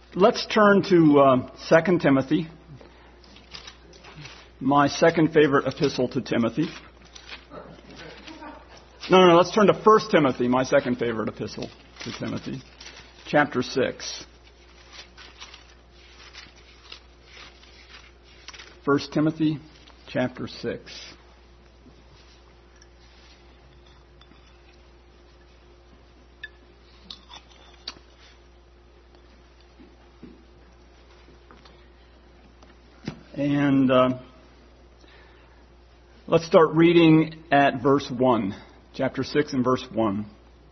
Let's turn to 2 Timothy, my second favorite epistle to Timothy. No, let's turn to 1 Timothy, my second favorite epistle to Timothy, chapter 6. 1 Timothy, chapter 6. And let's start reading at verse 1, chapter 6 and verse 1.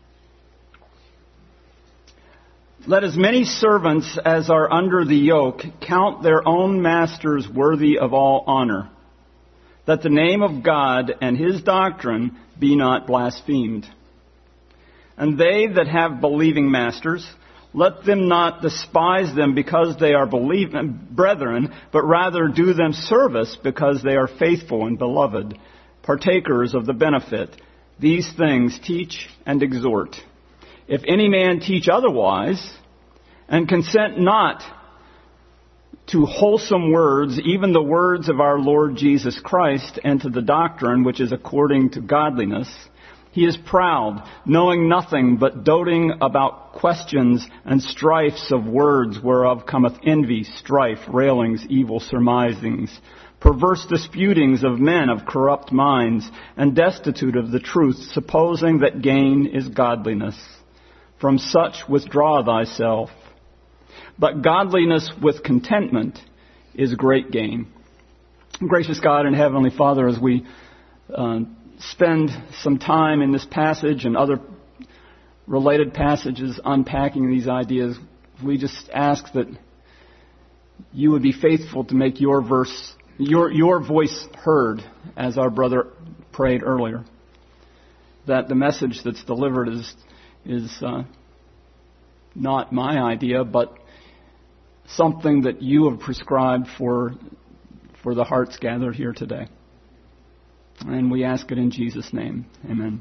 Let as many servants as are under the yoke count their own masters worthy of all honor, that the name of God and His doctrine be not blasphemed. And they that have believing masters, let them not despise them because they are brethren, but rather do them service because they are faithful and beloved, partakers of the benefit. These things teach and exhort. If any man teach otherwise, and consent not to wholesome words, even the words of our Lord Jesus Christ, and to the doctrine which is according to godliness, he is proud, knowing nothing, but doting about questions and strifes of words, whereof cometh envy, strife, railings, evil surmisings, perverse disputings of men of corrupt minds, and destitute of the truth, supposing that gain is godliness. From such withdraw thyself. But godliness with contentment is great gain. Gracious God and Heavenly Father, as we spend some time in this passage and other related passages unpacking these ideas, we just ask that you would be faithful to make your voice heard, as our brother prayed earlier. That the message that's delivered is not my idea, but something that you have prescribed for the hearts gathered here today. And we ask it in Jesus' name. Amen.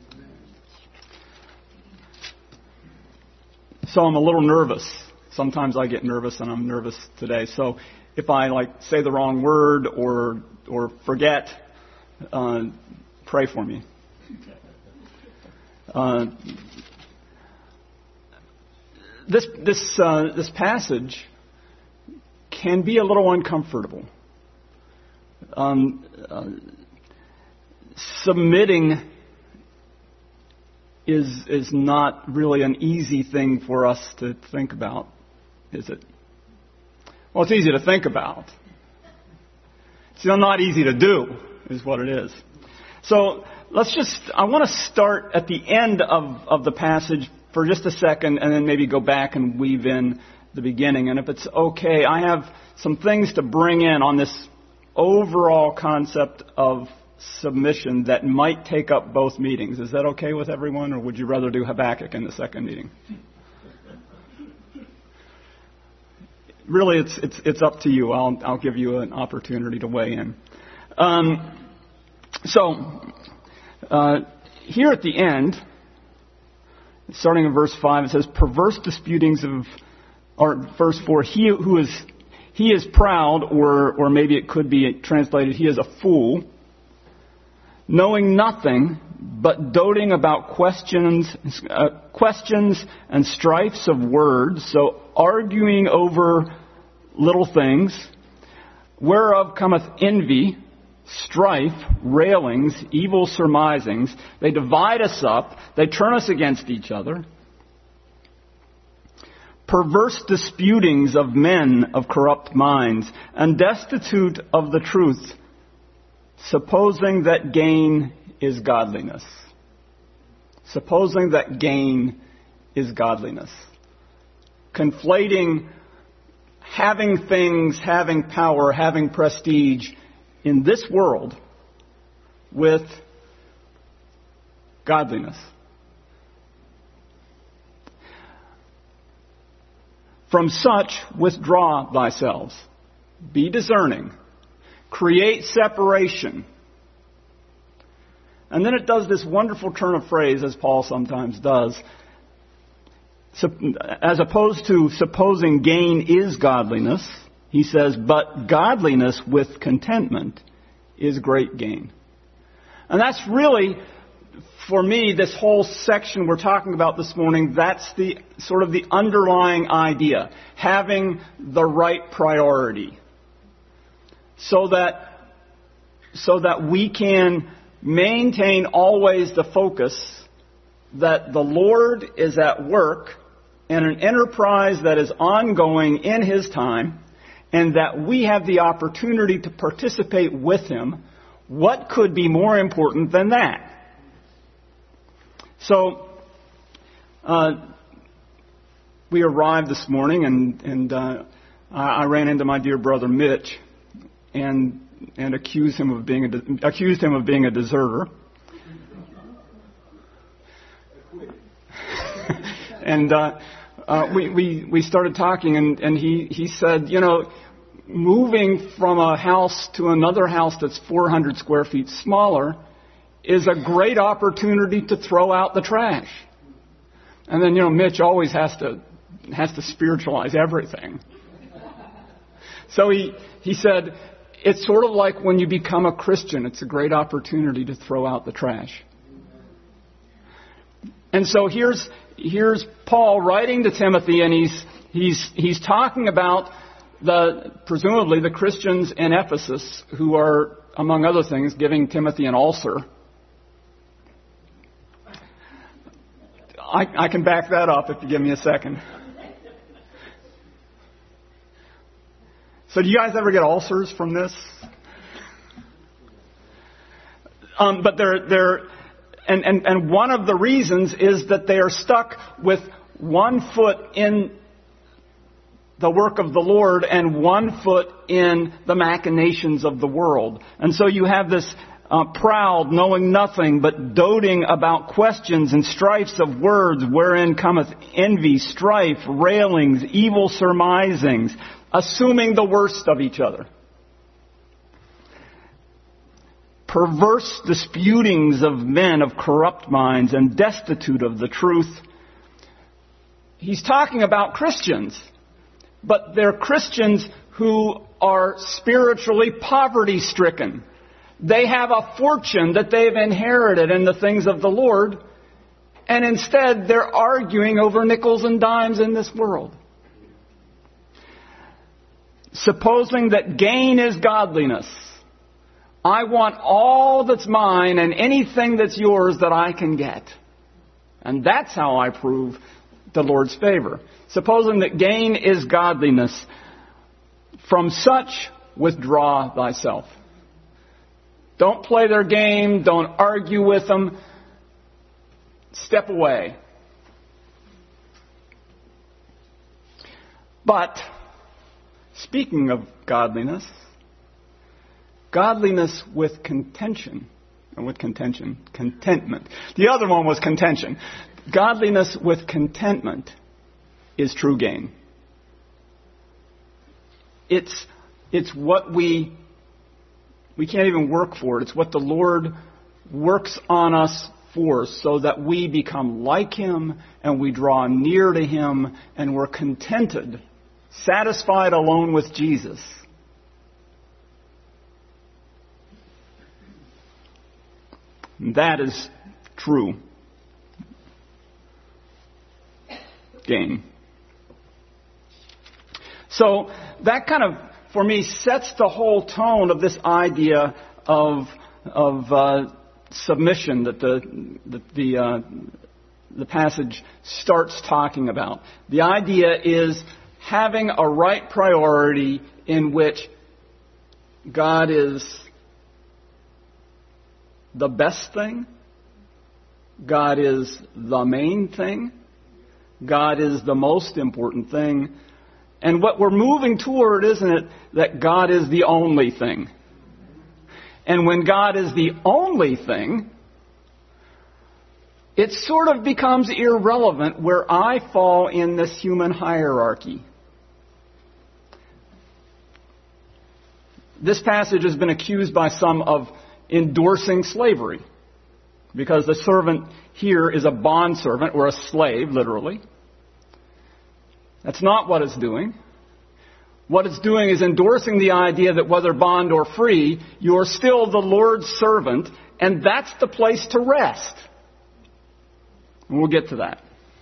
So I'm a little nervous. Sometimes I get nervous, and I'm nervous today. So if I say the wrong word or forget, pray for me. This passage can be a little uncomfortable. Submitting is not really an easy thing for us to think about, is it? Well, it's easy to think about. It's not easy to do, is what it is. So I want to start at the end of the passage for just a second, and then maybe go back and weave in the beginning. And if it's okay, I have some things to bring in on this overall concept of submission that might take up both meetings. Is that okay with everyone, or would you rather do Habakkuk in the second meeting? Really, it's up to you. I'll give you an opportunity to weigh in. Here at the end, starting in verse 5, it says, perverse disputings or verse 4, he is proud, or maybe it could be translated, he is a fool, knowing nothing, but doting about questions and strifes of words, so arguing over little things, whereof cometh envy, strife, railings, evil surmisings. They divide us up. They turn us against each other. Perverse disputings of men of corrupt minds, and destitute of the truth, supposing that gain is godliness. Supposing that gain is godliness. Conflating having things, having power, having prestige in this world with godliness. From such withdraw thyself. Be discerning. Create separation. And then it does this wonderful turn of phrase, as Paul sometimes does. as opposed to supposing gain is godliness, he says, but godliness with contentment is great gain. And that's really, for me, this whole section we're talking about this morning, that's the sort of the underlying idea. Having the right priority. So that we can maintain always the focus that the Lord is at work in an enterprise that is ongoing in His time, and that we have the opportunity to participate with Him. What could be more important than that? So, we arrived this morning, and I ran into my dear brother Mitch, and accused him of being a deserter. And we started talking, and he said, moving from a house to another house that's 400 square feet smaller is a great opportunity to throw out the trash. And then, Mitch always has to spiritualize everything. So he said, it's sort of like when you become a Christian, it's a great opportunity to throw out the trash. And so here's Paul writing to Timothy, and he's talking about presumably the Christians in Ephesus who are, among other things, giving Timothy an ulcer. I can back that up if you give me a second. So do you guys ever get ulcers from this? But and one of the reasons is that they are stuck with one foot in the work of the Lord and one foot in the machinations of the world. And so you have this proud, knowing nothing, but doting about questions and strifes of words, wherein cometh envy, strife, railings, evil surmisings, assuming the worst of each other. Perverse disputings of men of corrupt minds and destitute of the truth. He's talking about Christians, but they're Christians who are spiritually poverty-stricken. They have a fortune that they've inherited in the things of the Lord, and instead they're arguing over nickels and dimes in this world. Supposing that gain is godliness. I want all that's mine and anything that's yours that I can get. And that's how I prove the Lord's favor. Supposing that gain is godliness. From such withdraw thyself. Don't play their game. Don't argue with them. Step away. But, speaking of godliness, godliness with contention, contentment. The other one was contention. Godliness with contentment is true gain. It's what we can't even work for it. It's what the Lord works on us for, so that we become like Him and we draw near to Him and we're contented, satisfied alone with Jesus. That is true gain. So that kind of, for me, sets the whole tone of this idea of submission that the passage starts talking about. The idea is having a right priority in which God is the best thing, God is the main thing, God is the most important thing. And what we're moving toward, isn't it, that God is the only thing. And when God is the only thing, it sort of becomes irrelevant where I fall in this human hierarchy. This passage has been accused by some of endorsing slavery, because the servant here is a bondservant, or a slave, literally. That's not what it's doing. What it's doing is endorsing the idea that whether bond or free, you're still the Lord's servant, and that's the place to rest. And we'll get to that.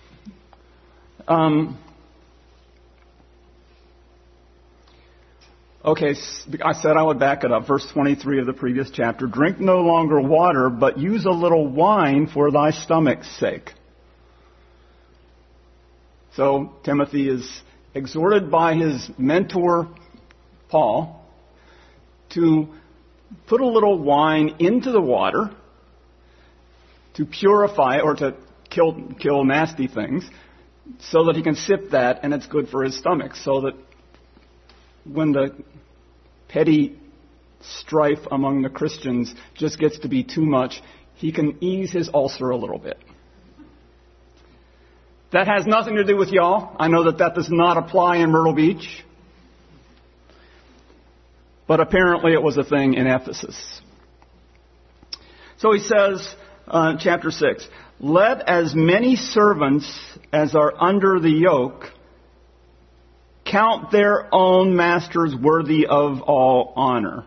Okay, I said I would back it up. Verse 23 of the previous chapter. Drink no longer water, but use a little wine for thy stomach's sake. So Timothy is exhorted by his mentor, Paul, to put a little wine into the water to purify or to kill nasty things so that he can sip that and it's good for his stomach. So that when the petty strife among the Christians just gets to be too much, he can ease his ulcer a little bit. That has nothing to do with y'all. I know that does not apply in Myrtle Beach. But apparently it was a thing in Ephesus. So he says, chapter 6, let as many servants as are under the yoke count their own masters worthy of all honor.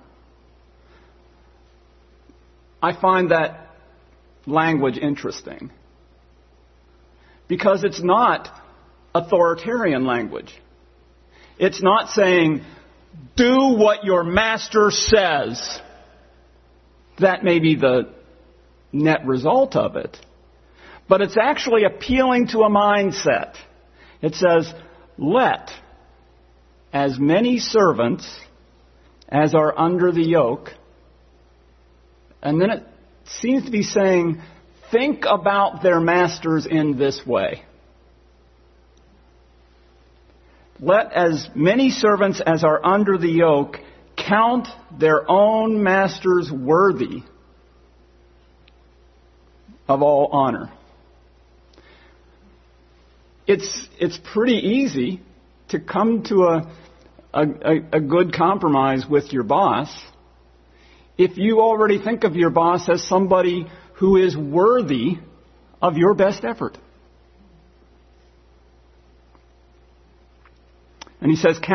I find that language interesting. Because it's not authoritarian language. It's not saying, do what your master says. That may be the net result of it. But it's actually appealing to a mindset. It says, let as many servants as are under the yoke. And then it seems to be saying, think about their masters in this way. Let as many servants as are under the yoke count their own masters worthy of all honor. It's pretty easy to come to a good compromise with your boss if you already think of your boss as somebody who is worthy of your best effort. And he says,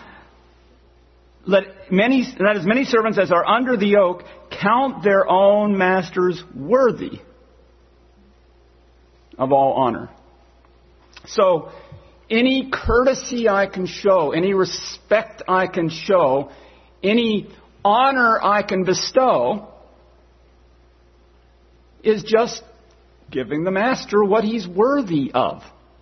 let as many servants as are under the yoke count their own masters worthy of all honor. So, any courtesy I can show, any respect I can show, any honor I can bestow is just giving the master what he's worthy of.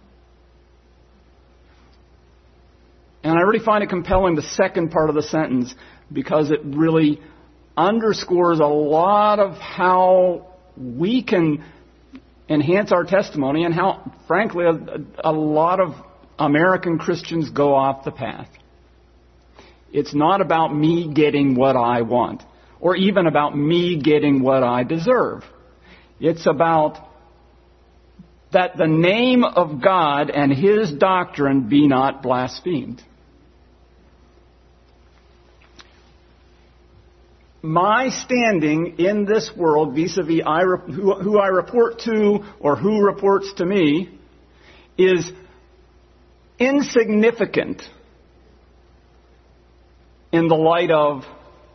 And I really find it compelling, the second part of the sentence, because it really underscores a lot of how we can enhance our testimony and how, frankly, a lot of American Christians go off the path. It's not about me getting what I want, or even about me getting what I deserve. It's about that the name of God and His doctrine be not blasphemed. My standing in this world vis-a-vis who I report to or who reports to me is insignificant in the light of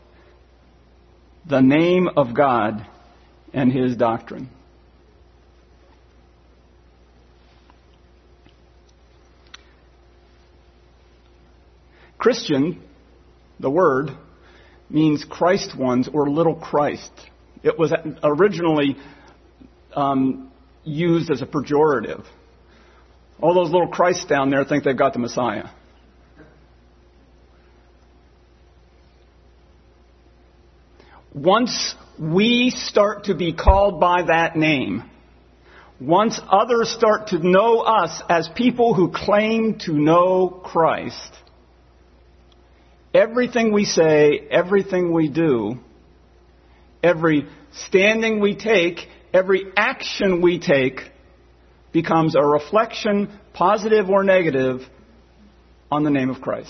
the name of God and His doctrine. Christian, the word, means Christ ones or little Christ. It was originally used as a pejorative. All those little Christs down there think they've got the Messiah. Once we start to be called by that name, once others start to know us as people who claim to know Christ, everything we say, everything we do, every standing we take, every action we take becomes a reflection, positive or negative, on the name of Christ.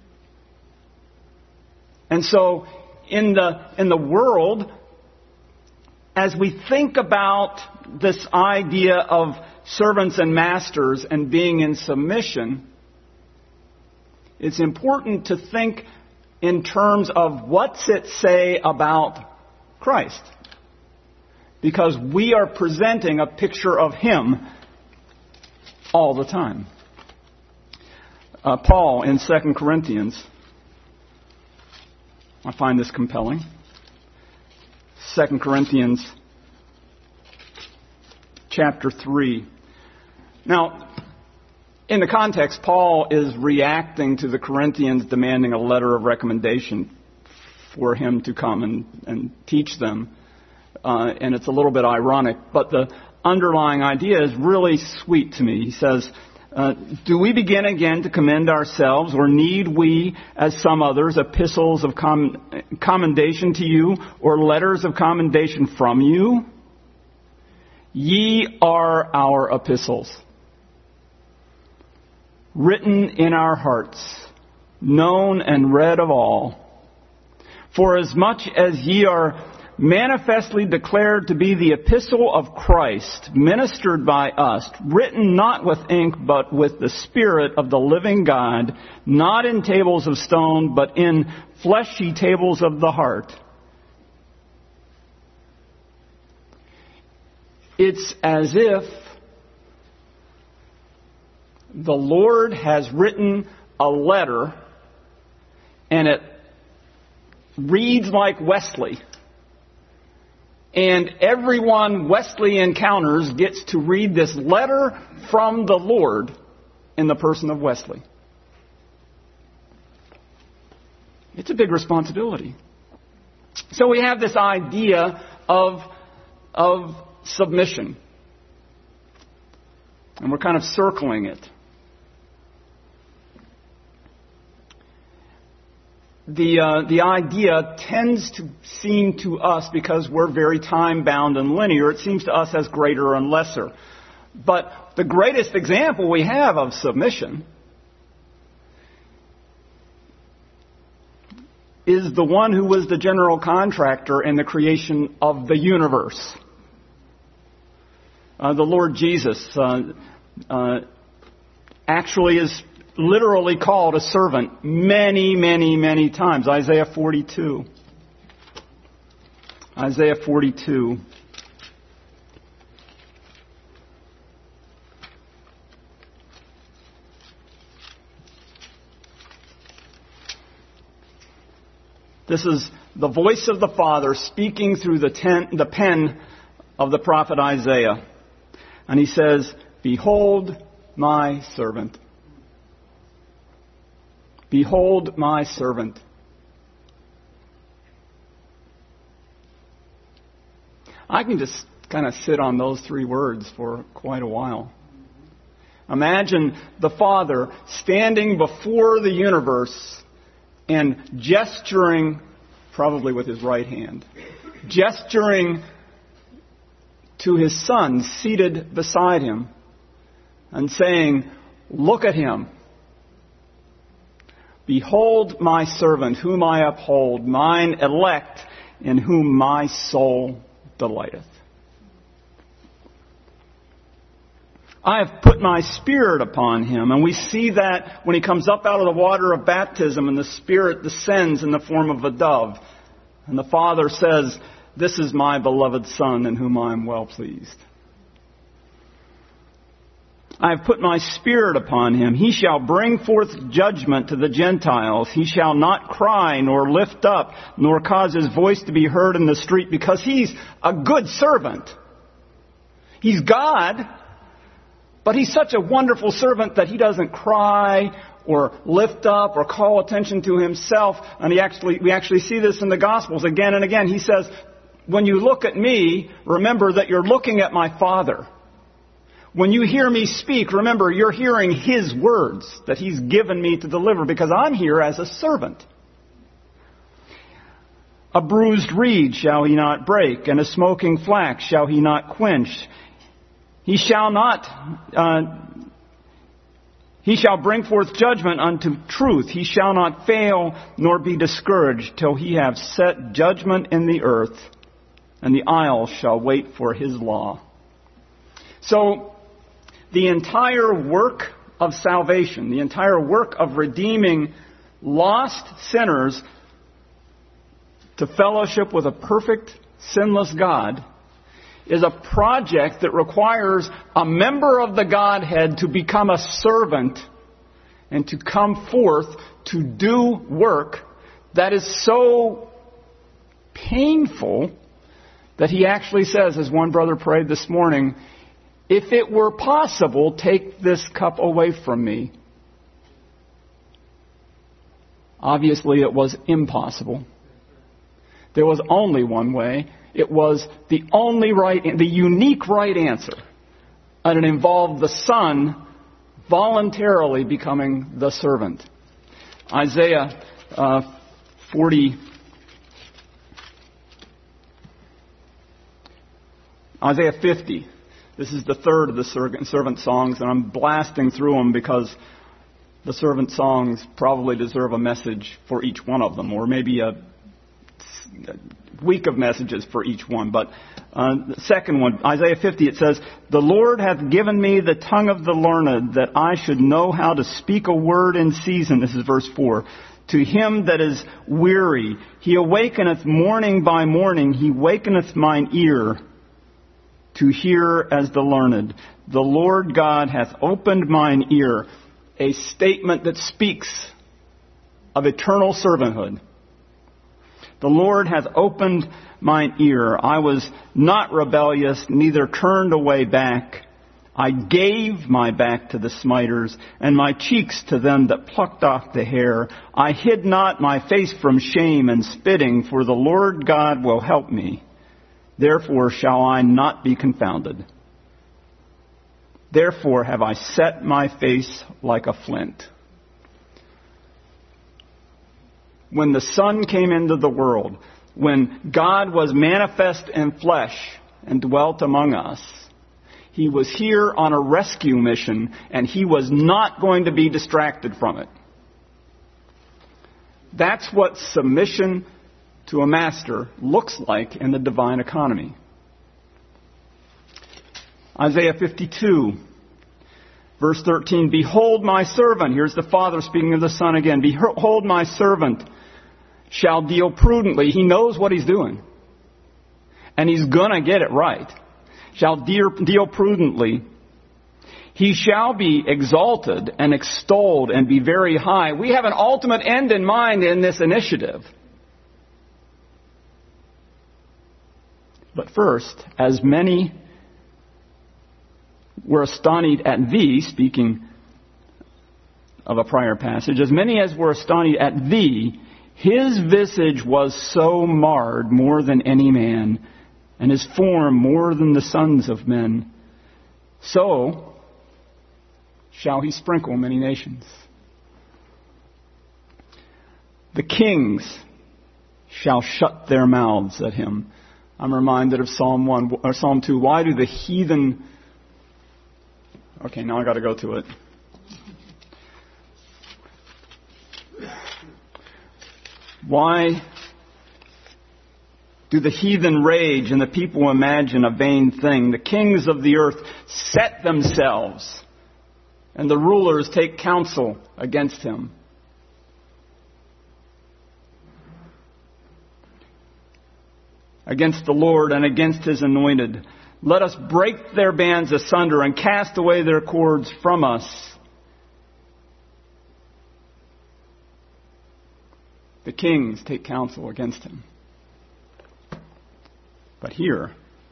And so, in the world, as we think about this idea of servants and masters and being in submission, it's important to think in terms of what's it say about Christ. Because we are presenting a picture of Him all the time. Paul in 2 Corinthians, I find this compelling. 2 Corinthians chapter 3. Now, in the context, Paul is reacting to the Corinthians demanding a letter of recommendation for him to come and teach them. And it's a little bit ironic, but the underlying idea is really sweet to me. He says, do we begin again to commend ourselves, or need we, as some others, epistles of commendation to you, or letters of commendation from you? Ye are our epistles, written in our hearts, known and read of all. For as much as ye are manifestly declared to be the epistle of Christ, ministered by us, written not with ink, but with the Spirit of the living God, not in tables of stone, but in fleshy tables of the heart. It's as if the Lord has written a letter, and it reads like Wesley. And everyone Wesley encounters gets to read this letter from the Lord in the person of Wesley. It's a big responsibility. So we have this idea of submission. And we're kind of circling it. The idea tends to seem to us, because we're very time-bound and linear, it seems to us as greater and lesser. But the greatest example we have of submission is the one who was the general contractor in the creation of the universe. The Lord Jesus actually is literally called a servant many, many, many times. Isaiah 42. Isaiah 42. This is the voice of the Father speaking through the pen of the prophet Isaiah. And he says, "Behold my servant. Behold my servant." I can just kind of sit on those three words for quite a while. Imagine the Father standing before the universe and gesturing, probably with his right hand, gesturing to his Son seated beside him and saying, "Look at him. Behold my servant, whom I uphold, mine elect, in whom my soul delighteth. I have put my Spirit upon him." And we see that when he comes up out of the water of baptism and the Spirit descends in the form of a dove. And the Father says, "This is my beloved Son, in whom I am well pleased. I have put my Spirit upon him. He shall bring forth judgment to the Gentiles. He shall not cry, nor lift up, nor cause his voice to be heard in the street," because he's a good servant. He's God, but he's such a wonderful servant that he doesn't cry or lift up or call attention to himself. And we actually see this in the Gospels again and again. He says, "When you look at me, remember that you're looking at my Father. When you hear me speak, remember you're hearing his words that he's given me to deliver, because I'm here as a servant. A bruised reed shall he not break, and a smoking flax shall he not quench. He shall bring forth judgment unto truth. He shall not fail nor be discouraged till he have set judgment in the earth, and the isles shall wait for his law." So, the entire work of salvation, the entire work of redeeming lost sinners to fellowship with a perfect, sinless God, is a project that requires a member of the Godhead to become a servant and to come forth to do work that is so painful that he actually says, as one brother prayed this morning, if it were possible, take this cup away from me. Obviously, it was impossible. There was only one way. It was the unique right answer. And it involved the Son voluntarily becoming the servant. Isaiah 50. This is the third of the servant songs, and I'm blasting through them because the servant songs probably deserve a message for each one of them, or maybe a week of messages for each one. But the second one, Isaiah 50, it says, "The Lord hath given me the tongue of the learned, that I should know how to speak a word in season." This is verse 4. "To him that is weary, he awakeneth morning by morning, he wakeneth mine ear to hear as the learned. The Lord God hath opened mine ear." A statement that speaks of eternal servanthood. "The Lord hath opened mine ear. I was not rebellious, neither turned away back. I gave my back to the smiters, and my cheeks to them that plucked off the hair. I hid not my face from shame and spitting, for the Lord God will help me. Therefore shall I not be confounded. Therefore have I set my face like a flint." When the Son came into the world, when God was manifest in flesh and dwelt among us, he was here on a rescue mission, and he was not going to be distracted from it. That's what submission to a master looks like in the divine economy. Isaiah 52, verse 13, "Behold my servant," here's the Father speaking of the Son again, "Behold my servant shall deal prudently." He knows what he's doing. And he's going to get it right. "Shall deal prudently. He shall be exalted and extolled and be very high." We have an ultimate end in mind in this initiative. But first, as many were astonished at thee, speaking of a prior passage, "as many as were astonished at thee, his visage was so marred more than any man, and his form more than the sons of men. So shall he sprinkle many nations. The kings shall shut their mouths at him." I'm reminded of Psalm 1 or Psalm 2. Why do the heathen... Okay, now I got to go to it. Why do the heathen rage and the people imagine a vain thing? The kings of the earth set themselves, and the rulers take counsel against him. Against the Lord and against his anointed. Let us break their bands asunder and cast away their cords from us. The kings take counsel against him. But here,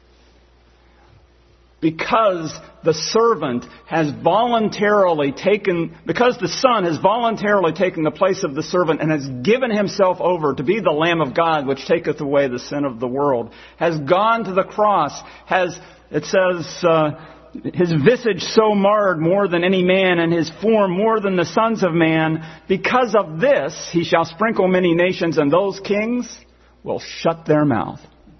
because the servant has voluntarily taken, because the Son has voluntarily taken the place of the servant and has given himself over to be the Lamb of God, which taketh away the sin of the world, has gone to the cross, has, it says, his visage so marred more than any man, and his form more than the sons of man. Because of this, he shall sprinkle many nations, and those kings will shut their mouth.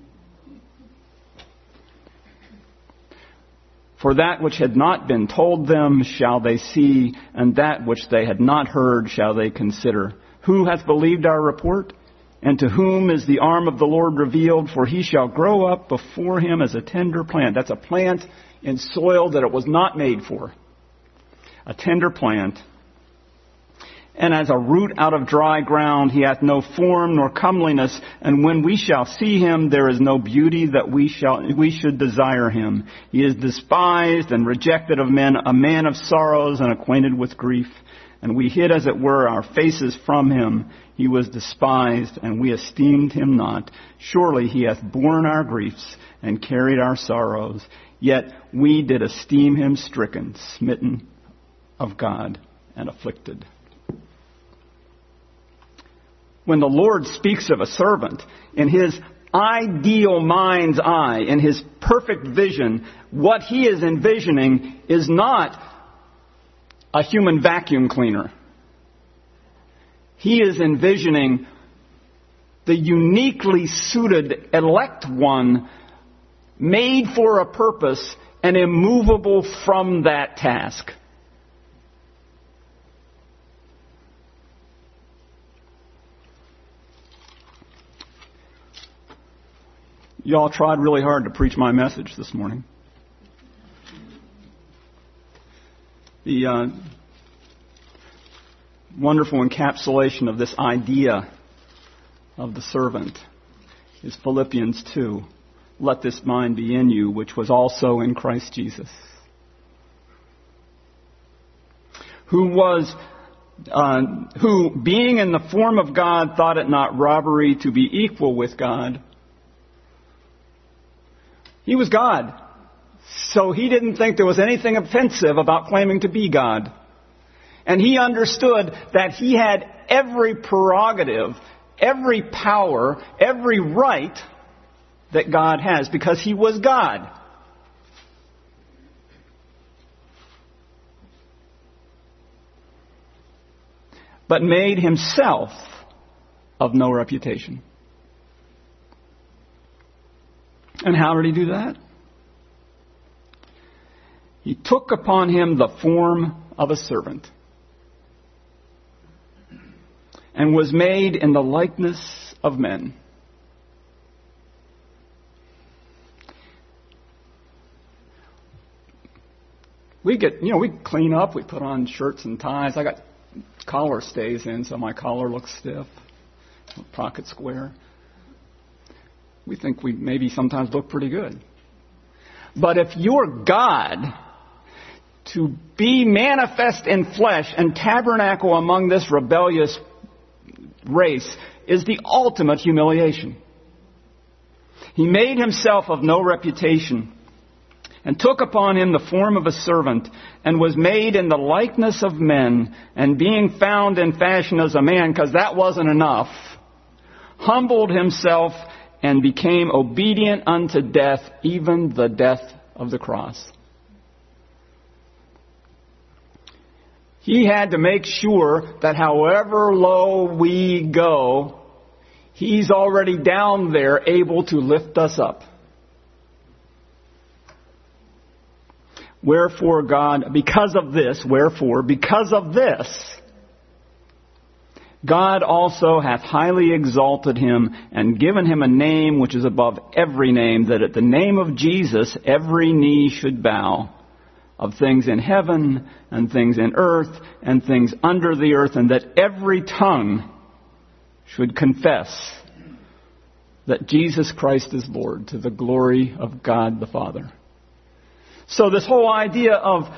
For that which had not been told them shall they see, and that which they had not heard shall they consider. Who hath believed our report? And to whom is the arm of the Lord revealed? For he shall grow up before him as a tender plant. That's a plant in soil that it was not made for. a tender plant, and as a root out of dry ground. He hath no form nor comeliness, and when we shall see him, there is no beauty that we should desire him. He is despised and rejected of men, a man of sorrows and acquainted with grief. And we hid, as it were, our faces from him. He was despised, and we esteemed him not. Surely he hath borne our griefs and carried our sorrows. Yet we did esteem him stricken, smitten of God, and afflicted. When the Lord speaks of a servant, in his ideal mind's eye, in his perfect vision, what he is envisioning is not a human vacuum cleaner. He is envisioning the uniquely suited elect one, made for a purpose and immovable from that task. Y'all tried really hard to preach my message this morning. The wonderful encapsulation of this idea of the servant is Philippians 2. Let this mind be in you, which was also in Christ Jesus. Who being in the form of God, thought it not robbery to be equal with God. He was God. So he didn't think there was anything offensive about claiming to be God. And he understood that he had every prerogative, every power, every right that God has, because he was God. But made himself of no reputation. And how did he do that? He took upon him the form of a servant and was made in the likeness of men. We clean up, we put on shirts and ties. I got collar stays in, so my collar looks stiff, pocket square. We think we maybe sometimes look pretty good. But if you're God, to be manifest in flesh and tabernacle among this rebellious race is the ultimate humiliation. He made himself of no reputation and took upon him the form of a servant and was made in the likeness of men, and being found in fashion as a man, because that wasn't enough, humbled himself and became obedient unto death, even the death of the cross. He had to make sure that however low we go, he's already down there able to lift us up. Wherefore, because of this, God also hath highly exalted him and given him a name which is above every name, that at the name of Jesus every knee should bow, of things in heaven and things in earth and things under the earth, and that every tongue should confess that Jesus Christ is Lord, to the glory of God the Father. So this whole idea of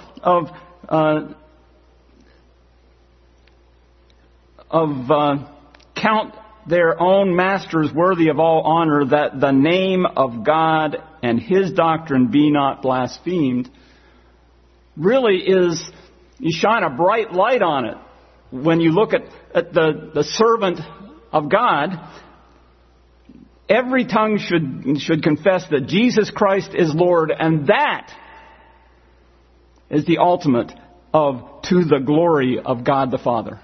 count their own masters worthy of all honor, that the name of God and his doctrine be not blasphemed, really is, you shine a bright light on it. When you look at the servant of God, every tongue should confess that Jesus Christ is Lord, and that is the ultimate of to the glory of God the Father.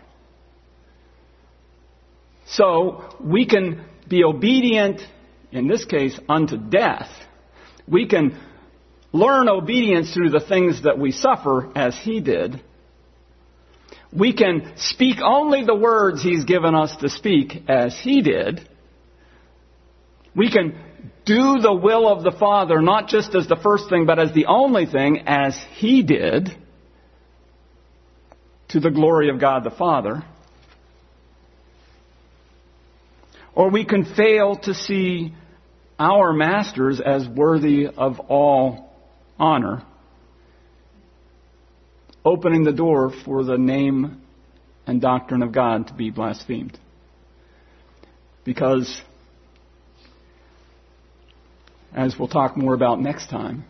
So we can be obedient, in this case, unto death. We can learn obedience through the things that we suffer, as he did. We can speak only the words he's given us to speak, as he did. We can do the will of the Father, not just as the first thing, but as the only thing, as he did. to the glory of God the Father. Or we can fail to see our masters as worthy of all honor, opening the door for the name and doctrine of God to be blasphemed. Because, as we'll talk more about next time,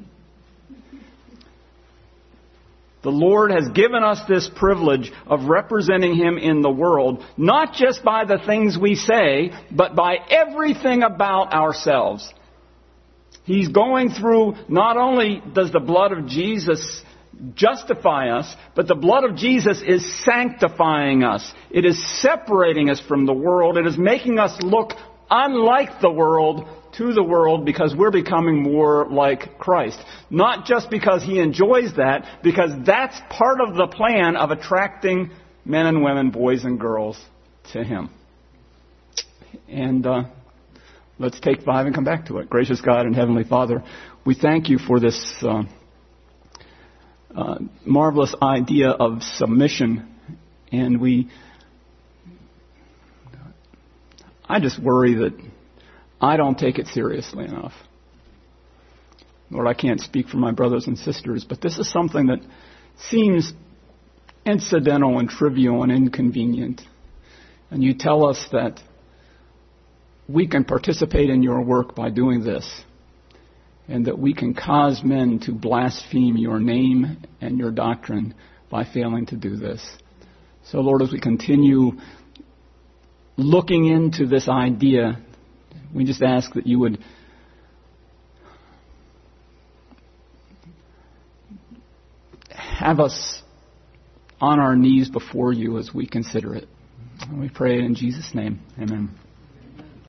the Lord has given us this privilege of representing Him in the world, not just by the things we say, but by everything about ourselves. He's going through, not only does the blood of Jesus justify us, but the blood of Jesus is sanctifying us. It is separating us from the world. It is making us look unlike the world to the world because we're becoming more like Christ. Not just because He enjoys that, because that's part of the plan of attracting men and women, boys and girls to Him. And let's take 5 and come back to it. Gracious God and Heavenly Father, we thank You for this marvelous idea of submission. And I just worry that I don't take it seriously enough. Lord, I can't speak for my brothers and sisters, but this is something that seems incidental and trivial and inconvenient. And You tell us that we can participate in Your work by doing this, and that we can cause men to blaspheme Your name and Your doctrine by failing to do this. So, Lord, as we continue looking into this idea, we just ask that You would have us on our knees before You as we consider it. And we pray it in Jesus' name. Amen.